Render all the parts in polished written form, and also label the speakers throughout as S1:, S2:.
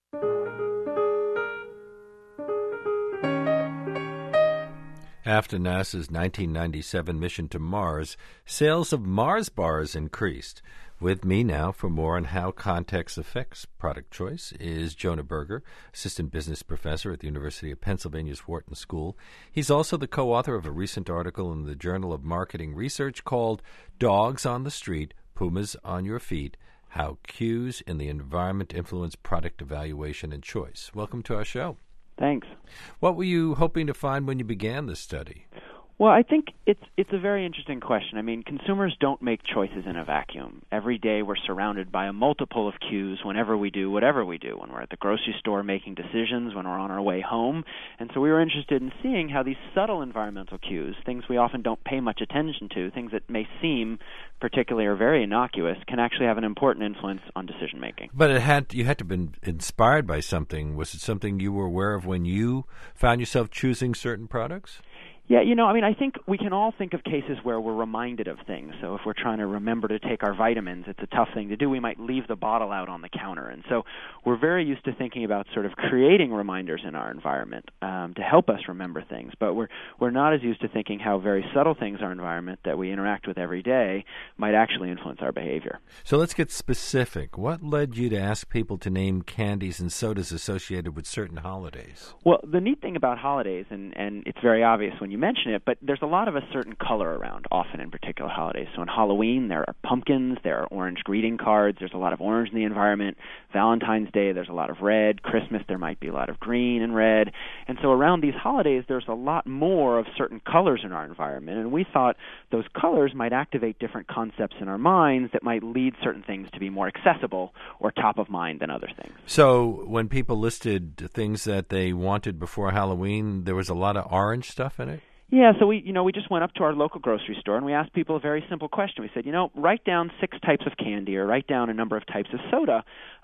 S1: After NASA's 1997 mission to Mars, sales of Mars bars increased. With me now for more on how context affects product choice is Jonah Berger, Assistant Business Professor at the University of Pennsylvania's Wharton School. He's also the co-author of a recent article in the Journal of Marketing Research called Dogs on the Street, Pumas on Your Feet, How Cues in the Environment Influence Product Evaluation and Choice. Welcome to our show.
S2: Thanks.
S1: What were you hoping to find when you began this study?
S2: Well, I think it's a very interesting question. I mean, consumers don't make choices in a vacuum. Every day we're surrounded by a multiple of cues whenever we do whatever we do, when we're at the grocery store making decisions, when we're on our way home. And so we were interested in seeing how these subtle environmental cues, things we often don't pay much attention to, things that may seem particularly or very innocuous, can actually have an important influence on decision making.
S1: But you had to have been inspired by something. Was it something you were aware of when you found yourself choosing certain products?
S2: Yeah, I think we can all think of cases where we're reminded of things. So if we're trying to remember to take our vitamins, it's a tough thing to do. We might leave the bottle out on the counter. And so we're very used to thinking about sort of creating reminders in our environment to help us remember things. But we're not as used to thinking how very subtle things in our environment that we interact with every day might actually influence our behavior.
S1: So let's get specific. What led you to ask people to name candies and sodas associated with certain holidays?
S2: Well, the neat thing about holidays, and it's very obvious when you mention it, but there's a lot of a certain color around, often in particular holidays. So on Halloween, there are pumpkins, there are orange greeting cards, there's a lot of orange in the environment. Valentine's Day, there's a lot of red. Christmas, there might be a lot of green and red. And so around these holidays, there's a lot more of certain colors in our environment, and we thought those colors might activate different concepts in our minds that might lead certain things to be more accessible or top of mind than other things.
S1: So when people listed things that they wanted before Halloween, there was a lot of orange stuff in it?
S2: Yeah, so we just went up to our local grocery store and we asked people a very simple question. We said, write down 6 types of candy or write down a number of types of soda,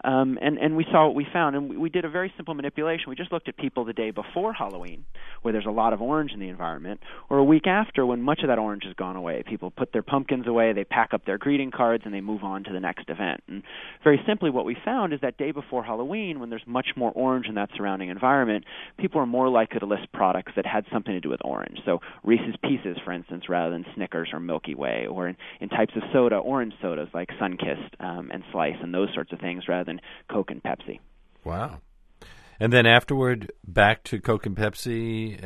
S2: and we saw what we found. And we did a very simple manipulation. We just looked at people the day before Halloween, where there's a lot of orange in the environment, or a week after when much of that orange has gone away. People put their pumpkins away, they pack up their greeting cards, and they move on to the next event. And very simply what we found is that day before Halloween, when there's much more orange in that surrounding environment, people are more likely to list products that had something to do with orange. So Reese's Pieces, for instance, rather than Snickers or Milky Way, or in types of soda, orange sodas like Sunkist and Slice and those sorts of things rather than Coke and Pepsi.
S1: Wow. And then afterward, back to Coke and Pepsi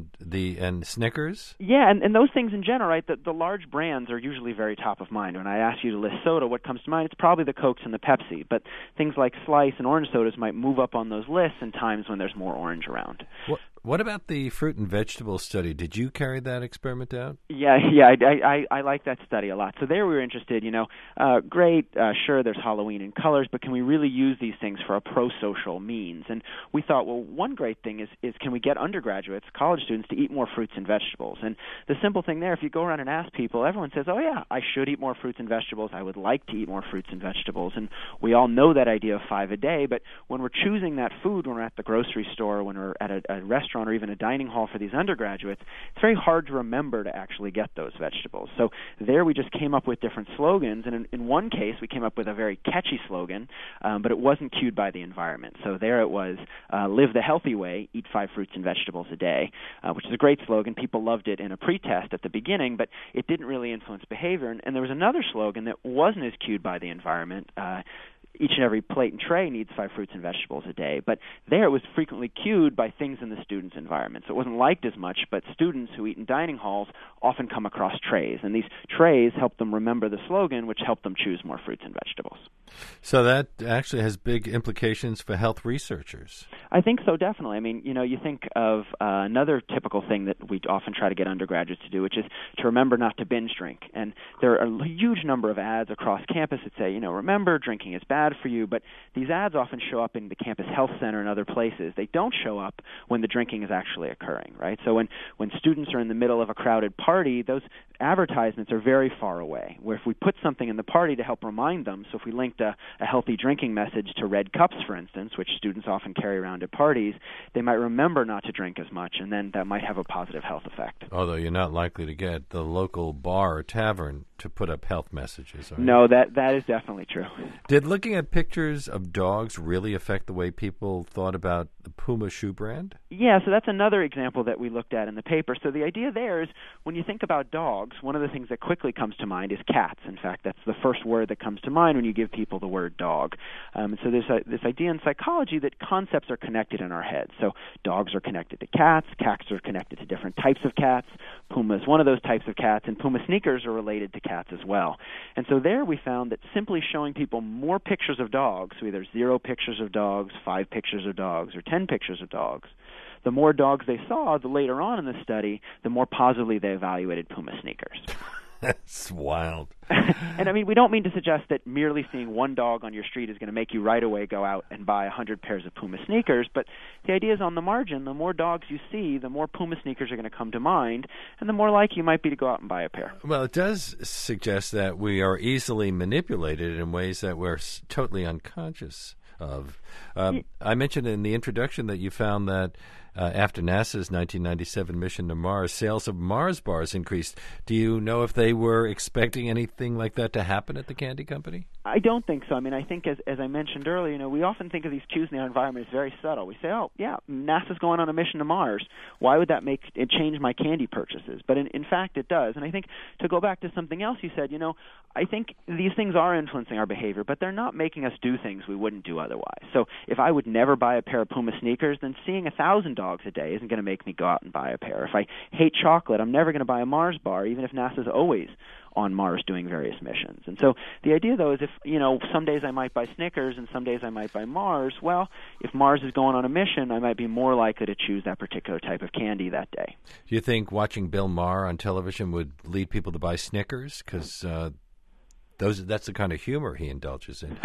S1: and Snickers?
S2: Yeah, and those things in general, right? The large brands are usually very top of mind. When I ask you to list soda, what comes to mind? It's probably the Cokes and the Pepsi. But things like Slice and orange sodas might move up on those lists in times when there's more orange around.
S1: What about the fruit and vegetable study? Did you carry that experiment out?
S2: Yeah, I like that study a lot. So there we were interested, great, sure, there's Halloween in colors, but can we really use these things for a pro-social means? And we thought, well, one great thing is can we get undergraduates, college students, to eat more fruits and vegetables? And the simple thing there, if you go around and ask people, everyone says, oh, yeah, I should eat more fruits and vegetables. I would like to eat more fruits and vegetables. And we all know that idea of 5 a day, but when we're choosing that food, when we're at the grocery store, when we're at a restaurant, or even a dining hall for these undergraduates, it's very hard to remember to actually get those vegetables. So there we just came up with different slogans, and in one case we came up with a very catchy slogan, but it wasn't cued by the environment. So there it was, live the healthy way, eat 5 fruits and vegetables a day, which is a great slogan. People loved it in a pretest at the beginning, but it didn't really influence behavior. And there was another slogan that wasn't as cued by the environment, each and every plate and tray needs 5 fruits and vegetables a day. But there it was frequently cued by things in the student's environment. So it wasn't liked as much, but students who eat in dining halls often come across trays. And these trays help them remember the slogan, which helped them choose more fruits and vegetables.
S1: So that actually has big implications for health researchers.
S2: I think so, definitely. I mean, you think of another typical thing that we often try to get undergraduates to do, which is to remember not to binge drink. And there are a huge number of ads across campus that say, remember, drinking is bad for you, but these ads often show up in the campus health center and other places. They don't show up when the drinking is actually occurring, right? So when students are in the middle of a crowded party, those advertisements are very far away, where if we put something in the party to help remind them, so if we linked a healthy drinking message to red cups, for instance, which students often carry around at parties, they might remember not to drink as much, and then that might have a positive health effect.
S1: Although you're not likely to get the local bar or tavern to put up health messages, are you?
S2: No, that is definitely true.
S1: Did looking at pictures of dogs really affect the way people thought about the Puma shoe brand?
S2: Yeah, so that's another example that we looked at in the paper. So the idea there is when you think about dogs, one of the things that quickly comes to mind is cats. In fact, that's the first word that comes to mind when you give people the word dog. So there's this idea in psychology that concepts are connected in our heads. So dogs are connected to cats are connected to different types of cats. Puma is one of those types of cats, and Puma sneakers are related to cats as well. And so there we found that simply showing people more pictures of dogs, so either 0 pictures of dogs, 5 pictures of dogs, or 10 pictures of dogs, the more dogs they saw, the later on in the study, the more positively they evaluated Puma sneakers.
S1: That's wild.
S2: And I mean, we don't mean to suggest that merely seeing one dog on your street is going to make you right away go out and buy 100 pairs of Puma sneakers, but the idea is on the margin, the more dogs you see, the more Puma sneakers are going to come to mind, and the more likely you might be to go out and buy a pair.
S1: Well, it does suggest that we are easily manipulated in ways that we're totally unconscious of. I mentioned in the introduction that you found that after NASA's 1997 mission to Mars, sales of Mars bars increased. Do you know if they were expecting anything like that to happen at the candy company?
S2: I don't think so. I mean, I think as I mentioned earlier, we often think of these cues in our environment as very subtle. We say, oh, yeah, NASA's going on a mission to Mars. Why would that make it change my candy purchases? But in fact, it does. And I think to go back to something else you said, I think these things are influencing our behavior, but they're not making us do things we wouldn't do otherwise. So if I would never buy a pair of Puma sneakers, then seeing 1,000 dogs a day isn't going to make me go out and buy a pair. If I hate chocolate, I'm never going to buy a Mars bar, even if NASA's always on Mars doing various missions. And so the idea, though, is if, some days I might buy Snickers and some days I might buy Mars, well, if Mars is going on a mission, I might be more likely to choose that particular type of candy that day.
S1: Do you think watching Bill Maher on television would lead people to buy Snickers? Because that's the kind of humor he indulges in.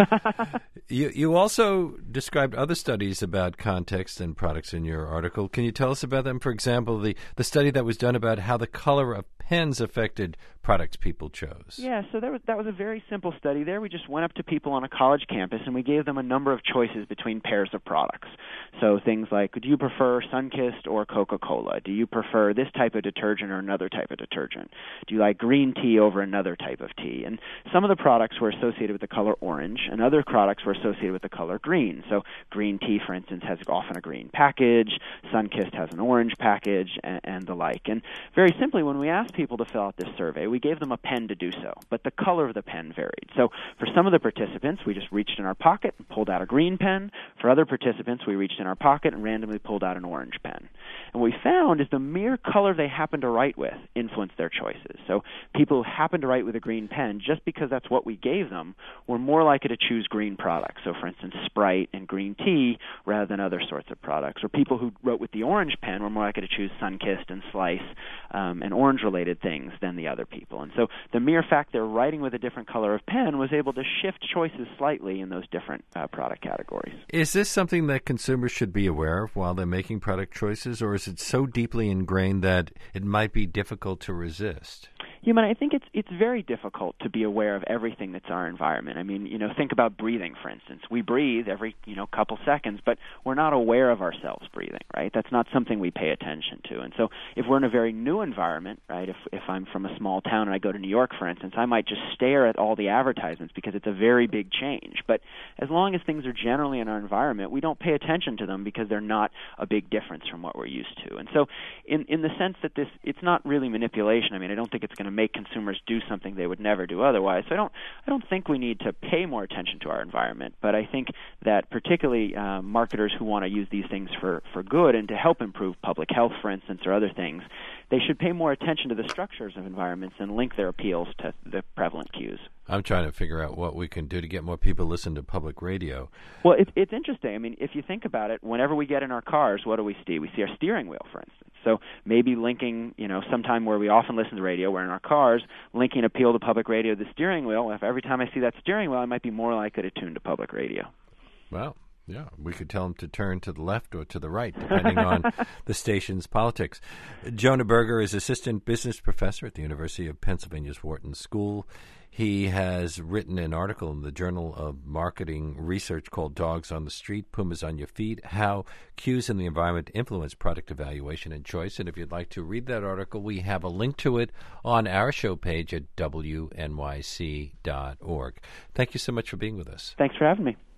S1: You also described other studies about context and products in your article. Can you tell us about them? For example, the study that was done about how the color of pens affected products people chose.
S2: Yeah, so that was a very simple study there. We just went up to people on a college campus and we gave them a number of choices between pairs of products. So things like, do you prefer Sunkist or Coca-Cola? Do you prefer this type of detergent or another type of detergent? Do you like green tea over another type of tea? And some of the products were associated with the color orange, and other products were associated with the color green. So green tea, for instance, has often a green package. Sunkist has an orange package, and the like. And very simply, when we asked people to fill out this survey, we gave them a pen to do so, but the color of the pen varied. So for some of the participants, we just reached in our pocket and pulled out a green pen. For other participants, we reached in our pocket and randomly pulled out an orange pen. And what we found is the mere color they happened to write with influenced their choices. So people who happened to write with a green pen, just because that's what we gave them, were more likely to choose green products. So for instance, Sprite and green tea rather than other sorts of products. Or people who wrote with the orange pen were more likely to choose Sunkist and Slice and orange-related things than the other people. And so the mere fact they're writing with a different color of pen was able to shift choices slightly in those different product categories.
S1: Is this something that consumers should be aware of while they're making product choices, or is it so deeply ingrained that it might be difficult to resist?
S2: I think it's very difficult to be aware of everything that's our environment. I mean, think about breathing, for instance. We breathe every, couple seconds, but we're not aware of ourselves breathing, right? That's not something we pay attention to. And so if we're in a very new environment, right, if I'm from a small town and I go to New York, for instance, I might just stare at all the advertisements because it's a very big change. But as long as things are generally in our environment, we don't pay attention to them because they're not a big difference from what we're used to. And so in the sense that it's not really manipulation. I mean, I don't think it's going to make consumers do something they would never do otherwise. So I don't think we need to pay more attention to our environment, but I think that particularly marketers who want to use these things for good and to help improve public health, for instance, or other things, they should pay more attention to the structures of environments and link their appeals to the prevalent cues.
S1: I'm trying to figure out what we can do to get more people to listen to public radio.
S2: Well, it's interesting. I mean, if you think about it, whenever we get in our cars, what do we see? We see our steering wheel, for instance. So maybe linking, sometime where we often listen to radio, we're in our cars, linking appeal to public radio to the steering wheel. If every time I see that steering wheel, I might be more likely to tune to public radio.
S1: Well, yeah, we could tell them to turn to the left or to the right, depending on the station's politics. Jonah Berger is Assistant Business Professor at the University of Pennsylvania's Wharton School. He has written an article in the Journal of Marketing Research called Dogs on the Street, Pumas on Your Feet, How Cues in the Environment Influence Product Evaluation and Choice. And if you'd like to read that article, we have a link to it on our show page at wnyc.org. Thank you so much for being with us.
S2: Thanks for having me.